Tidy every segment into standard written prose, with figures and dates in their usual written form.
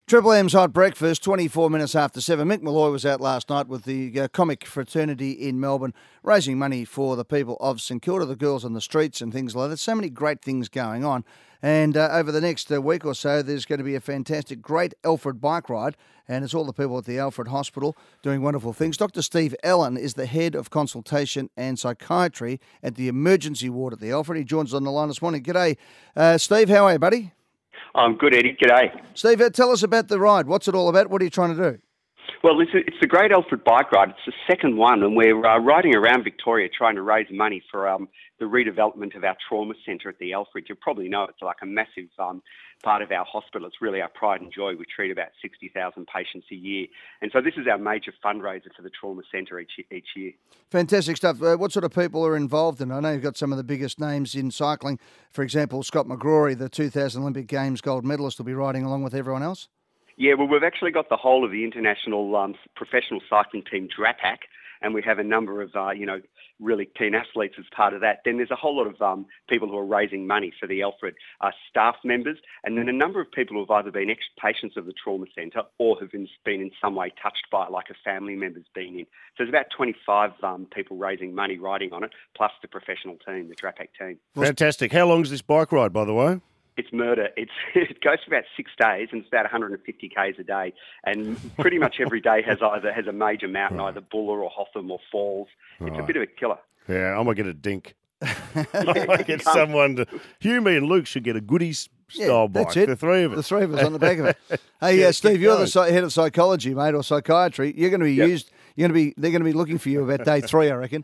Triple M's Hot Breakfast, 24 minutes after 7. Mick Malloy was out last night with the comic fraternity in Melbourne, raising money for the people of St Kilda, the girls on the streets and things like that. So many great things going on. And over the next week or so, there's going to be a fantastic, great Alfred bike ride. And it's all the people at the Alfred Hospital doing wonderful things. Dr. Steve Allen is the head of consultation and psychiatry at the emergency ward at the Alfred. He joins us on the line this morning. G'day, Steve. How are you, buddy? I'm good, Eddie. G'day. Steve, tell us about the ride. What's it all about? What are you trying to do? Well, it's the Great Alfred Bike Ride. It's the second one, and we're riding around Victoria trying to raise money for the redevelopment of our trauma centre at the Alfred. You probably know it's like a massive part of our hospital. It's really our pride and joy. We treat about 60,000 patients a year. And so this is our major fundraiser for the trauma centre each year. Fantastic stuff. What sort of people are involved in? I know you've got some of the biggest names in cycling. For example, Scott McGrory, the 2000 Olympic Games gold medalist, will be riding along with everyone else. Yeah, well, we've actually got the whole of the international professional cycling team, DRAPAC, and we have a number of, really keen athletes as part of that. Then there's a whole lot of people who are raising money for the Alfred staff members, and then a number of people who have either been ex-patients of the trauma centre or have been in some way touched by it, like a family member's been in. So there's about 25 people raising money riding on it, plus the professional team, the DRAPAC team. Fantastic. How long is this bike ride, by the way? It's murder. It goes for about 6 days, and it's about 150 k's a day. And pretty much every day has a major mountain, either Buller or Hotham or Falls. It's a bit of a killer. Yeah, I'm gonna get a dink. I might get someone to. Hugh, me, and Luke should get a goodies style bike. That's it. The three of us. The three of us on the back of it. Hey, Steve, you're the head of psychology, mate, or psychiatry. You're going to be used. They're going to be looking for you about day 3, I reckon.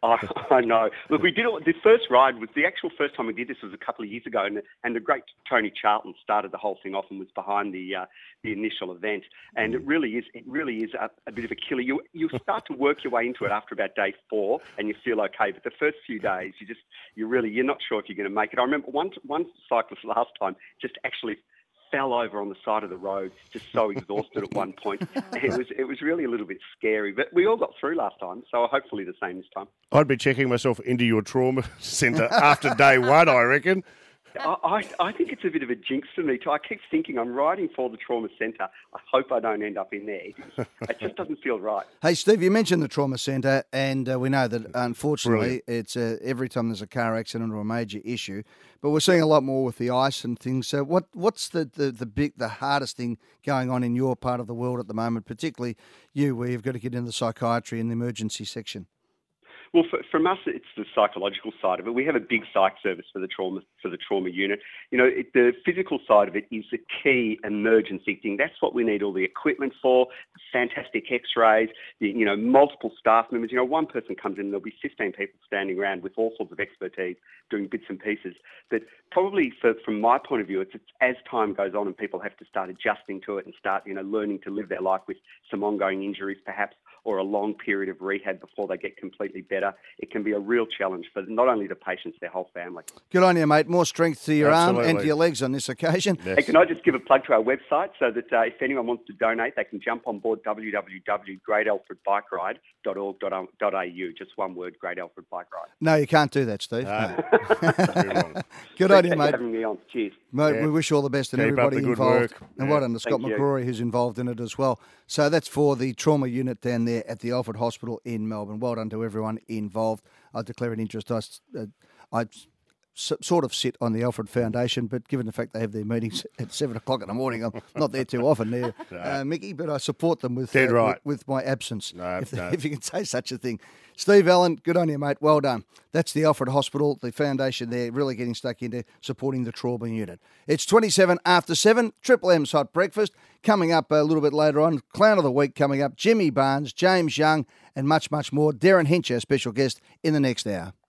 I know. Look, we did it. The first ride was the actual first time we did this was a couple of years ago, and the great Tony Charlton started the whole thing off and was behind the initial event. And it really is a bit of a killer. You start to work your way into it after about day 4, and you feel okay. But the first few days, you're not sure if you're going to make it. I remember one cyclist last time just actually fell over on the side of the road, just so exhausted at one point. It was really a little bit scary, but we all got through last time, so hopefully the same this time. I'd be checking myself into your trauma centre after day 1, I reckon. I think it's a bit of a jinx for me too. I keep thinking I'm riding for the trauma centre. I hope I don't end up in there. It just doesn't feel right. Hey, Steve, you mentioned the trauma centre, and we know that unfortunately it's every time there's a car accident or a major issue, but we're seeing a lot more with the ice and things. So what's the hardest thing going on in your part of the world at the moment, particularly you, where you've got to get into the psychiatry and the emergency section? Well, from us, it's the psychological side of it. We have a big psych service for the trauma unit. The physical side of it is the key emergency thing. That's what we need all the equipment for. Fantastic X-rays. Multiple staff members. One person comes in, and there'll be 15 people standing around with all sorts of expertise doing bits and pieces. But probably, from my point of view, it's as time goes on and people have to start adjusting to it and start, learning to live their life with some ongoing injuries, perhaps, or a long period of rehab before they get completely better. It can be a real challenge for not only the patients, their whole family. Good on you, mate. More strength to your arm and to your legs on this occasion. Yes. Hey, can I just give a plug to our website so that if anyone wants to donate, they can jump on board www.greatalfredbikeride.org.au. Just one word, Great Alfred Bike Ride. No, you can't do that, Steve. No. Good on you, mate. Having me on. Cheers. Mate, we wish you all the best and Keep everybody up the good involved. work. And well done to Scott McGrory, who's involved in it as well. So that's for the trauma unit down there at the Alfred Hospital in Melbourne. Well done to everyone involved. I declare an interest. I sort of sit on the Alfred Foundation, but given the fact they have their meetings at 7 o'clock in the morning, I'm not there too often there, Mickey, but I support them with my absence, if you can say such a thing. Steve Allen, good on you, mate. Well done. That's the Alfred Hospital, the foundation there, really getting stuck into supporting the trauma unit. It's 27 after 7, Triple M's Hot Breakfast. Coming up a little bit later on, Clown of the Week coming up, Jimmy Barnes, James Young, and much, much more. Darren Hinch, our special guest, in the next hour.